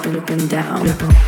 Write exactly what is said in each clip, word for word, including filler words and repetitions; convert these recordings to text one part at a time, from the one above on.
up and down.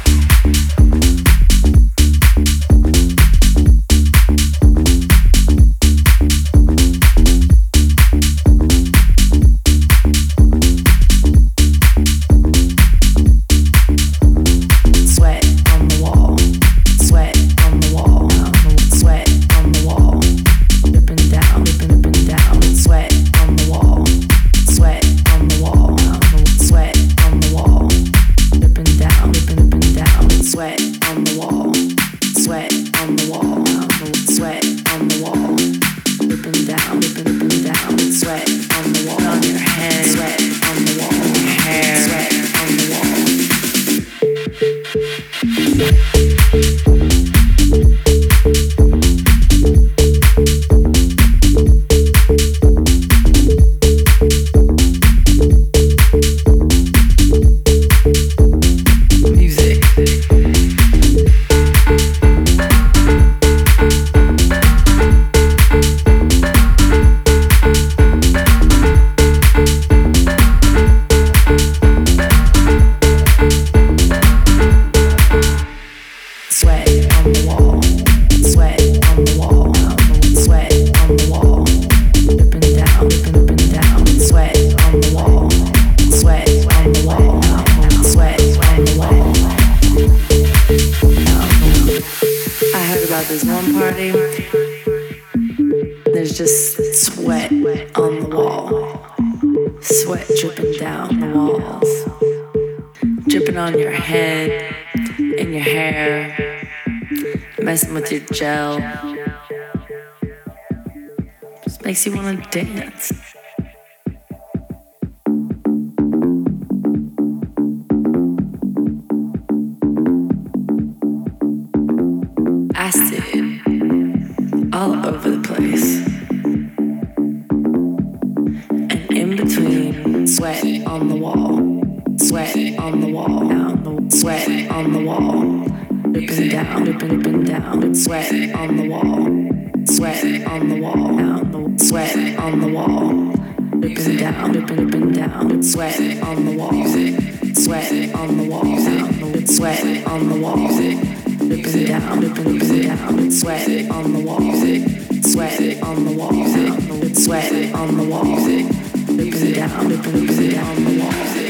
Gel just makes you want to dance. Acid all over the place, and in between, sweat on the wall, sweat on the wall, down the sweat on the wall. Dripping down, dripping, dripping down, sweat on the wall, sweat on the wall, down the sweat on the wall, dripping down, dripping, dripping down, sweat on the wall, sweat on the wall, down the sweat on the wall, dripping down, dripping, dripping down, sweat on the wall, sweat on the wall, down the sweat on the wall, dripping down, dripping, dripping down the wall.